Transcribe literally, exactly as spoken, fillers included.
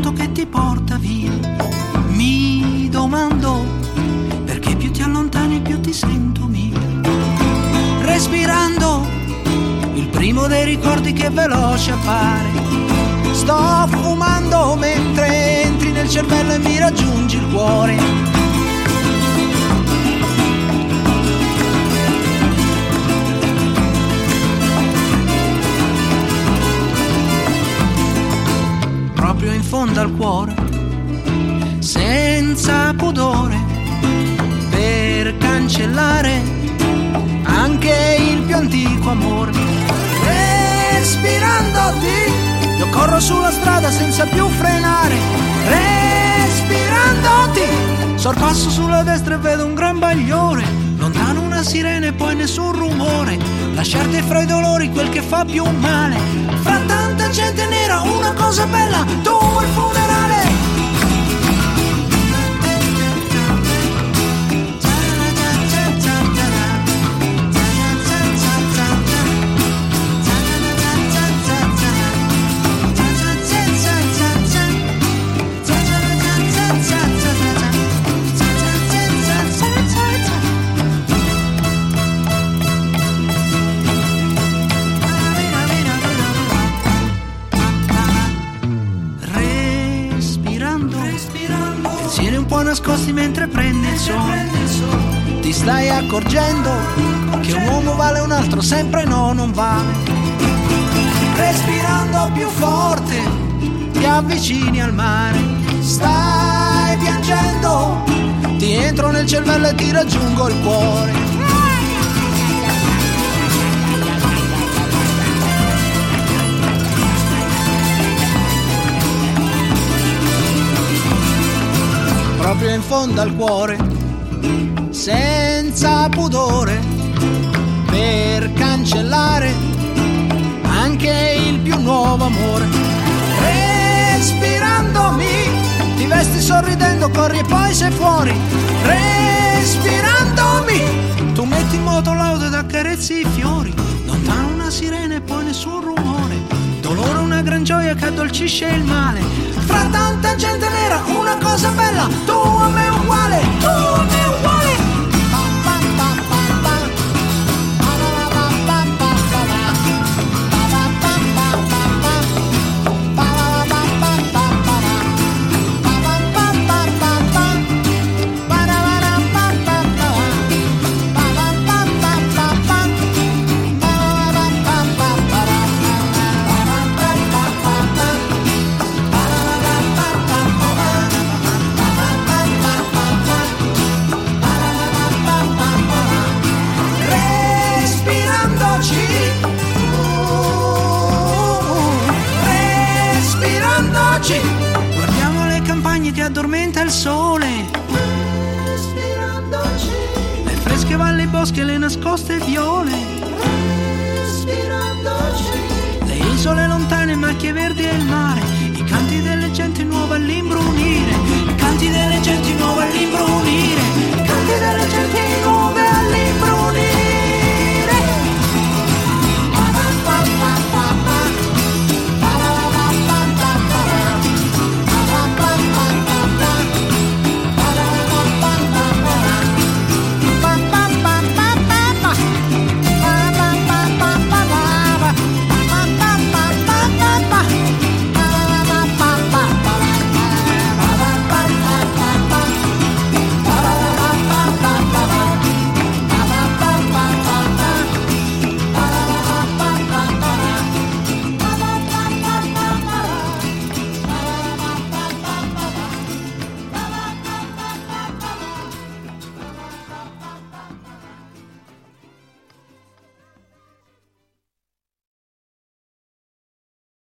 vento che ti porta via. Mi domando perché più ti allontani più ti sento mia. Respirando il primo dei ricordi che veloce appare. Sto fumando mentre entri nel cervello e mi raggiungi il cuore. Proprio in fondo al cuore, senza pudore, per cancellare anche il più antico amore. Respirandoti, io corro sulla strada senza più frenare. Respirandoti, sorpasso sulla destra e vedo un gran bagliore. Lontano una sirena e poi nessun rumore. Lasciarti fra i dolori quel che fa più male. Fra tanta gente nera una cosa bella, tu il funerale. Nascosti mentre prende il sole. Ti stai accorgendo che un uomo vale un altro sempre no, non vale. Respirando più forte ti avvicini al mare. Stai piangendo, ti entro nel cervello e ti raggiungo il cuore. Proprio in fondo al cuore, senza pudore, per cancellare anche il più nuovo amore. Respirandomi, ti vesti sorridendo, corri e poi sei fuori. Respirandomi, tu metti in moto l'auto ed accarezzi i fiori. Lontano una sirena e poi nessun rumore. Dolore una gran gioia che addolcisce il male. Fra tanta gente nera una cosa bella, tu a me uguale, tu a me uguale. Guardiamo le campagne, ti addormenta il sole. Respirandoci, le fresche valli, i boschi e le nascoste viole. Respirandoci, le isole lontane, macchie verdi e il mare. I canti delle genti nuove all'imbrunire. I canti delle genti nuove all'imbrunire. I canti delle genti nuove